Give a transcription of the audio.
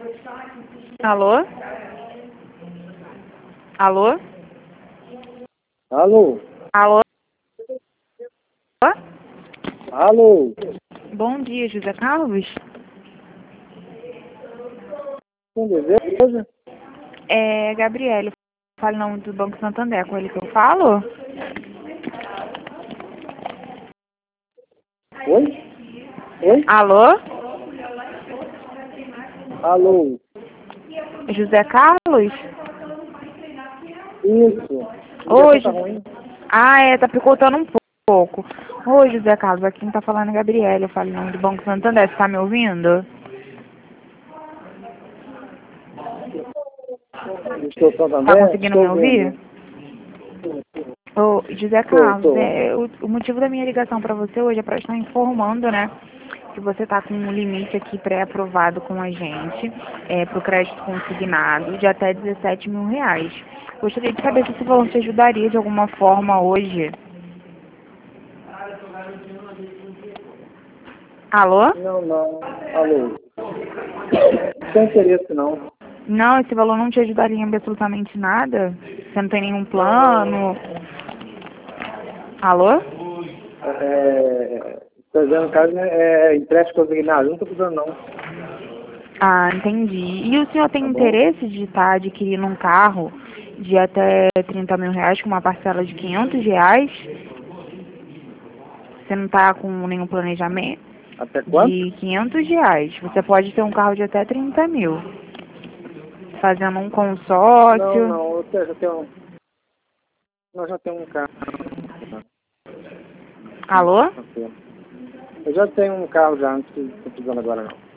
Alô? Alô? Alô? Alô? Alô? Bom dia, José Carlos. Com desejo? É Gabriele. Fala o nome do Banco Santander, com ele que eu falo? Oi? Oi? Alô? Alô? José Carlos? Isso. Oi, Ligação tá ruim? tá picotando um pouco. Oi, José Carlos, aqui quem tá falando é Gabriele. Eu falo o nome do Banco Santander. Você tá me ouvindo? Estou Tá Santander? conseguindo Estou me ouvir? ouvindo. Ô, José Carlos, Estou. o motivo da minha ligação para você hoje é para estar informando, né, que você está com um limite aqui pré-aprovado com a gente, para o crédito consignado de até R$ 17.000. Gostaria de saber se esse valor te ajudaria de alguma forma hoje. Alô? Não. Alô? Sem interesse, não. Não, esse valor não te ajudaria em absolutamente nada? Você não tem nenhum plano? Alô? Estou dizendo, caso é empréstimo consignado. Não estou precisando, não. Ah, entendi. E o senhor tem Tá bom? interesse de estar adquirindo um carro de até R$ 30.000 com uma parcela de R$ 500? Você não está com nenhum planejamento Até quanto? de R$ 500? Você pode ter um carro de até 30.000, fazendo um consórcio. Não. Eu já tenho, nós já temos um carro. Alô? Ok. Eu já tenho um carro já, não estou precisando agora, não.